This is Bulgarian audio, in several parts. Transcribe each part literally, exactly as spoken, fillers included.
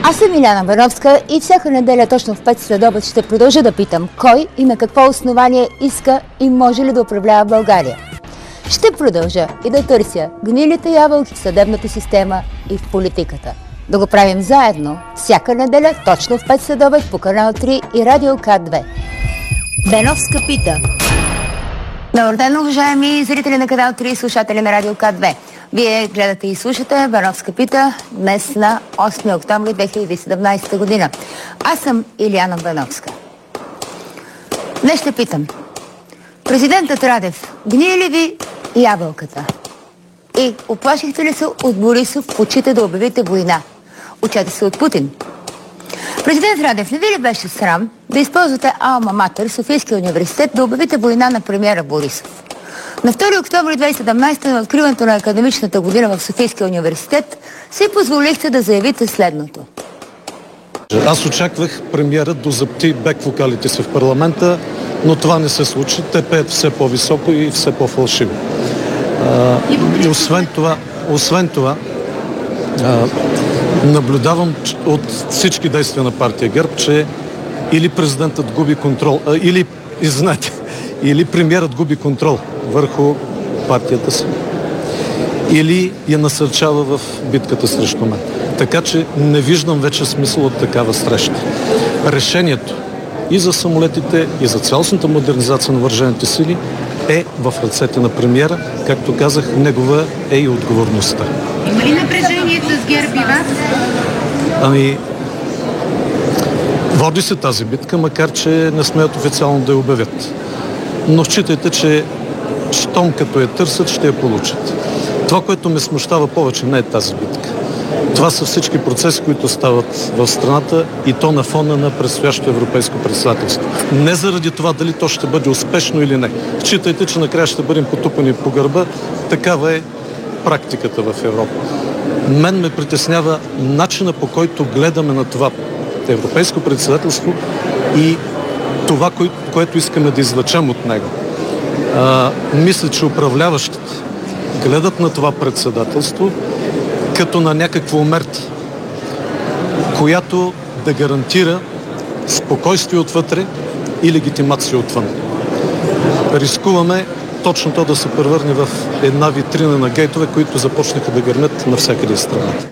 Аз съм Иляна Бановска и всяка неделя точно в пет следобед ще продължа да питам кой и на какво основание иска и може ли да управлява България. Ще продължа и да търся гнилите ябълки в съдебната система и в политиката. Да го правим заедно всяка неделя точно в пет следобед по канал три и Радио К две. Беновска пита. Добър ден, уважаеми зрители на канал три и слушатели на Радио К две. Вие гледате и слушате Беновска пита днес на осми октомври две хиляди и седемнадесета година. Аз съм Иляна Беновска. Днес ще питам. Президентът Радев, гние ли ви ябълката? И оплашихте ли се от Борисов в очите да обявите война? Учете се от Путин. Президент Радев, не ви ли беше срам да използвате Алма Матер, Софийския университет, да обявите война на премиера Борисов? На втори октомври две хиляди и седемнадесета на откриването на академичната година в Софийския университет си позволихте да заявите следното. Аз очаквах премиерът да запти бек вокалите си в парламента, но това не се случи. Те пеят все по-високо и все по-фалшиво. А, и освен това, освен това а, наблюдавам от всички действия на партия ГЕРБ, че или президентът губи контрол, а, или, извинете, или премиерът губи контрол върху партията си, или я насърчава в битката срещу мен. Така че не виждам вече смисъл от такава среща. Решението и за самолетите, и за цялостната модернизация на въоръжените сили е в ръцете на премиера. Както казах, негова е и отговорността. Има ли напрежение с ГЕРБ и вас? Ами, води се тази битка, макар че не смеят официално да я обявят. Но считайте, че щом като я търсят, ще я получат. Това, което ме смущава повече, не е тази битка. Това са всички процеси, които стават в страната и то на фона на предстоящото европейско председателство. Не заради това дали то ще бъде успешно или не. Считайте, че накрая ще бъдем потупани по гърба. Такава е практиката в Европа. Мен ме притеснява начина, по който гледаме на това европейско председателство и това, което искаме да извлечем от него. А, мисля, че управляващите гледат на това председателство като на някаква омерта, която да гарантира спокойствие отвътре и легитимация отвън. Рискуваме точно то да се превърне в една витрина на гейтове, които започнаха да гърмят навсякъде в страната.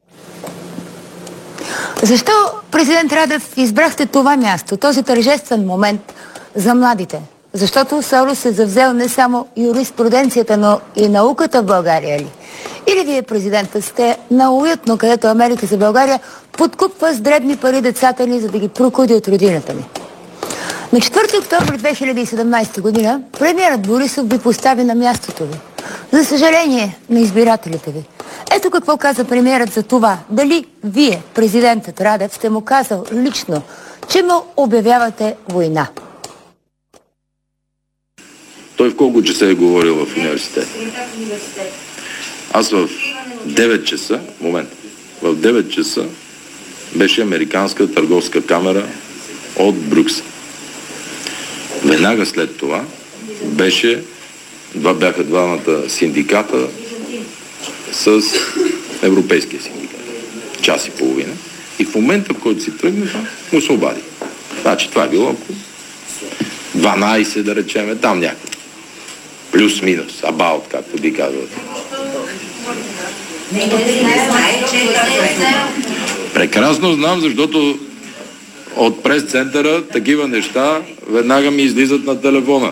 Защо, президент Радев, избрахте това място, този тържествен момент за младите? Защото Сорос е завзел не само юриспруденцията, но и науката в България ли? Или вие, президента, сте науютно, където Америка за България подкупва с дребни пари децата ни, за да ги прокуди от родината ни? На четвърти октомври две хиляди и седемнадесета година премиерът Борисов ви постави на мястото ви. За съжаление на избирателите ви. Ето какво каза премиерът за това. Дали вие, президентът Радев, сте му казал лично, че му обявявате война? Той в колко часа е говорил в университет? Аз в девет часа, момент, в девет часа беше Американска търговска камера от Брюксел. Веднага след това беше, два, бяха двамата синдиката с Европейския синдикат. Час и половина. И в момента, в който си тръгнаха, му се обади. Значи това е било около дванадесет, да речеме, там някакво. Плюс-минус, about, както би казват. Прекрасно знам, защото от прес-центъра такива неща веднага ми излизат на телефона.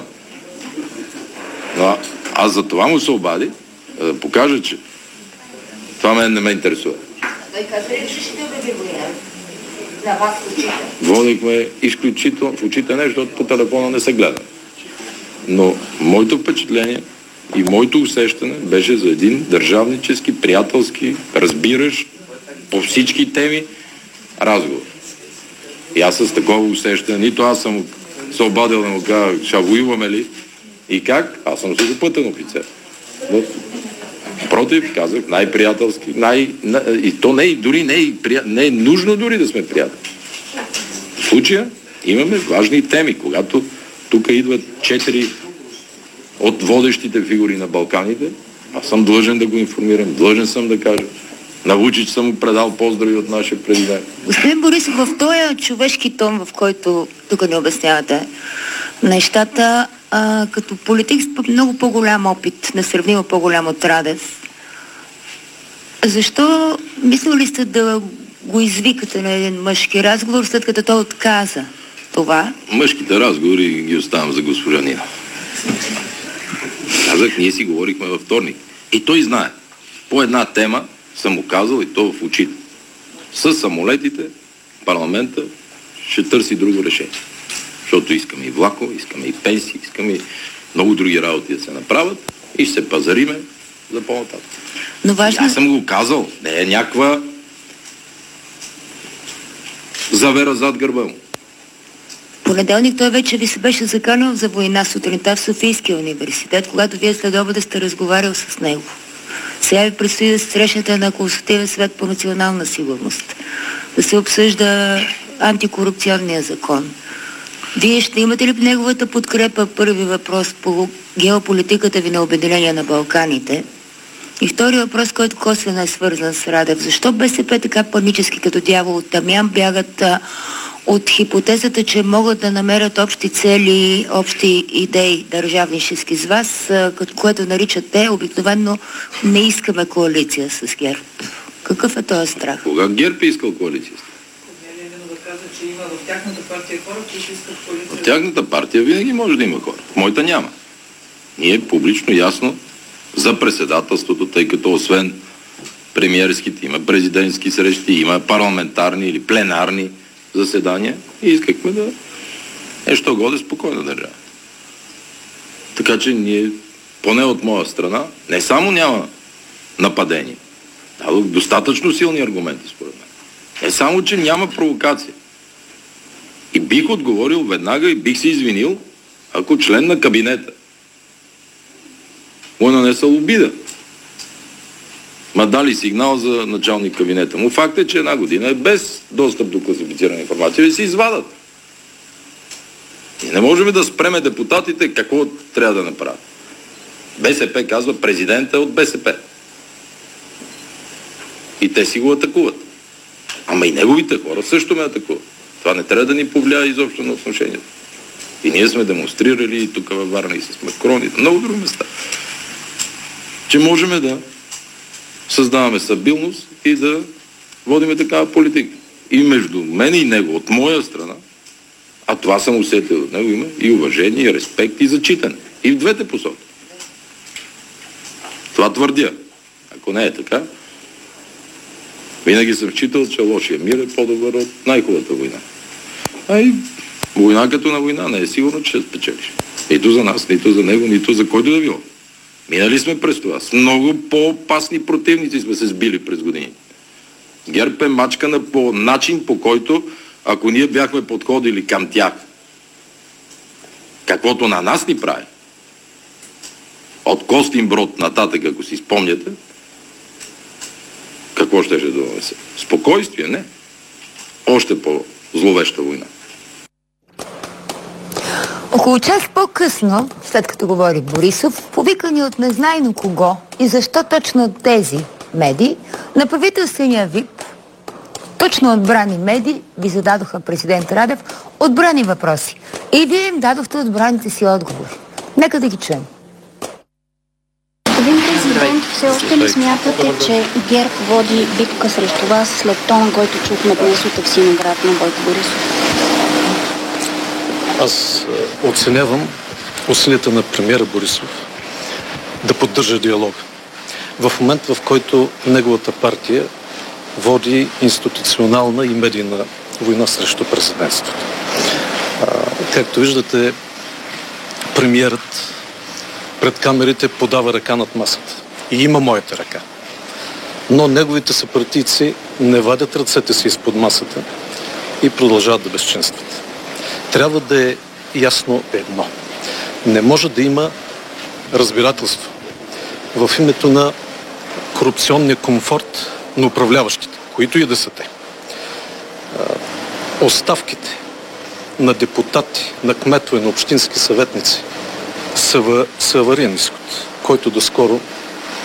Но аз за това му се обади, да покажа, че това мен не ме интересува. Той каза ли, че ще обяви война? На вас в очите? Водихме изключително в очите не, защото по телефона не се гледа. Но моето впечатление и моето усещане беше за един държавнически, приятелски, разбираш по всички теми разговор. И аз с такова усещане, нито аз съм се обадил да му кажа, ще воюваме ли? И как? Аз съм сухопътен офицер. Но, против, казах, най-приятелски, най... и то не е, дори не е, прия... не е нужно дори да сме приятели. В случая имаме важни теми, когато тук идват четири от водещите фигури на Балканите, аз съм длъжен да го информирам, длъжен съм да кажа. На Вучич съм му предал поздрави от нашия президент. Господин Борисов, в този човешки тон, в който тук не обяснявате нещата, а, като политик с много по-голям опит, несравнимо по-голям от Радев, защо мислили ли сте да го извикате на един мъжки разговор, след като той отказа това? Мъжките разговори ги оставам за госпожа Нина. Казах, ние си говорихме във вторник. И той знае. По една тема съм му казал, и то в очите. С самолетите парламента ще търси друго решение. Защото искаме и влакове, искаме и пенсии, искаме и много други работи да се направят и ще се пазариме за по-нататък. Но важно... Аз съм го казал. Не е някаква завера зад гърба му. Понеделник той вече ви се беше заканал за война сутринта в Софийския университет, когато вие следоба да сте разговарял с него. Сега ви предстои да се срещнете на Консултативен съвет по национална сигурност, да се обсъжда антикорупционния закон. Вие ще имате ли неговата подкрепа? Първи въпрос по геополитиката ви на Обединение на Балканите. И втори въпрос, който косвено е свързан с Радев. Защо БСП така панически като дявол от тамян бягат а, от хипотезата, че могат да намерят общи цели, общи идеи държавнически с вас, а, като което наричат те, обикновено не искаме коалиция с ГЕРБ. Какъв е този страх? Кога ГЕРБ е искал коалиция? Че има в тяхната партия хора, които искат коалиция. В тяхната партия винаги може да има хора. В моята няма. Ние публично, ясно, за председателството, тъй като освен премиерските има президентски срещи, има парламентарни или пленарни заседания и искахме да нещо годе спокойна държава. Така че ние, поне от моя страна, не само няма нападение, дадох достатъчно силни аргументи според мен. Не само, че няма провокация. И бих отговорил веднага и бих се извинил, ако член на кабинета му е нанесъл обида. Ма дали сигнал за началник кабинета му. Факт е, че една година е без достъп до класифицирана информация и се извадат. И не можем да спреме депутатите какво трябва да направят. БСП казва, президента е от БСП. И те си го атакуват. Ама и неговите хора също ме атакуват. Това не трябва да ни повлияе изобщо на отношението. И ние сме демонстрирали и тук във Варна и с Макрон и на много други места, че можем да създаваме стабилност и да водиме такава политика. И между мен и него, от моя страна, а това съм усетил от него, има и уважение, и респект, и зачитане. И в двете посоки. Това твърдя. Ако не е така, винаги съм считал, че лошия мир е по-добър от най-хубавата война. А и война като на война не е сигурно, че ще спечелиш. Нито за нас, нито за него, нито за който да било. Минали сме през това. С много по-опасни противници сме се сбили през години. ГЕРБ е мачкана по начин, по който, ако ние бяхме подходили към тях, каквото на нас ни прави, от Костинброд нататък, ако си спомняте, какво ще ще да се? Спокойствие, не. Още по-зловеща война. Около час по-късно, след като говори Борисов, повикани от незнайно кого и защо точно тези медии, на правителствения ВИП, точно отбрани медии, ви зададоха президент Радев отбрани въпроси. И вие им дадохте отбраните си отговори. Нека да ги чуем. Господин президент, все още ли смятате, че ГЕРБ води битка срещу вас след тона, който чухме днес от Евксиноград на Бойко Борисов? Аз оценявам усилията на премиера Борисов да поддържа диалог. В момент, в който неговата партия води институционална и медийна война срещу президентството. Както виждате, премиерът пред камерите подава ръка над масата. И има моята ръка. Но неговите съпартийци не вадят ръцете си изпод масата и продължават да безчинстват. Трябва да е ясно едно. Не може да има разбирателство в името на корупционния комфорт на управляващите, които и да са те. Оставките на депутати, на кметове, на общински съветници са авариен изход, който доскоро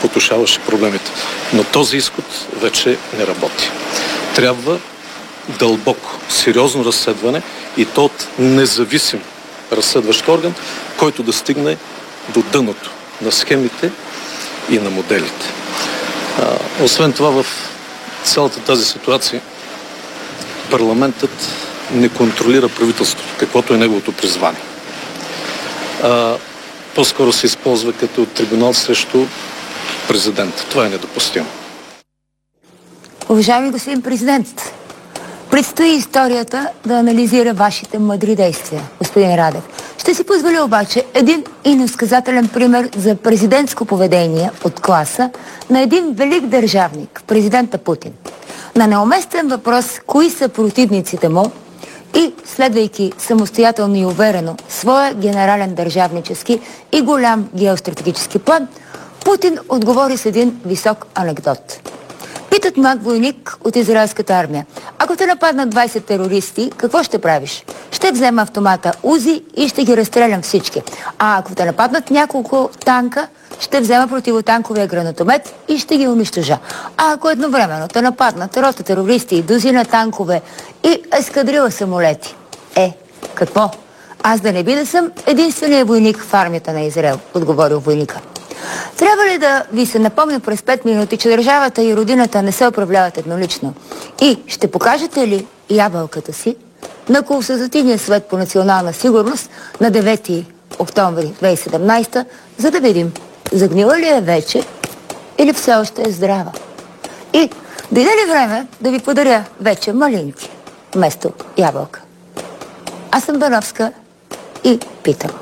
потушаваше проблемите. Но този изход вече не работи. Трябва дълбоко, сериозно разследване и то от независим разследващ орган, който да стигне до дъното на схемите и на моделите. А, освен това, в цялата тази ситуация парламентът не контролира правителството, каквото е неговото призвание. А, по-скоро се използва като трибунал срещу президента. Това е недопустимо. Уважаеми господин президент, предстои историята да анализира вашите мъдри действия, господин Радев. Ще си позволя обаче един иносказателен пример за президентско поведение от класа на един велик държавник, президента Путин. На неуместен въпрос кои са противниците му и следвайки самостоятелно и уверено своя генерален държавнически и голям геостратегически план, Путин отговори с един висок анекдот. Питат млад войник от израелската армия: ако те нападнат двайсет терористи, какво ще правиш? Ще взема автомата Узи и ще ги разстрелям всички. А ако те нападнат няколко танка, ще взема противотанковия гранатомет и ще ги унищожа. А ако едновременно те нападнат рота терористи и дозина танкове и ескадрила самолети, е, какво? Аз да не би да съм единственият войник в армията на Израел, отговорил войника. Трябва ли да ви се напомня през пет минути, че държавата и родината не се управляват еднолично? И ще покажете ли ябълката си на Консултативния съвет по национална сигурност на девети октомври две хиляди и седемнадесета, за да видим загнила ли е вече или все още е здрава? И дойде ли време да ви подаря вече малинки вместо ябълка? Аз съм Бановска и питам.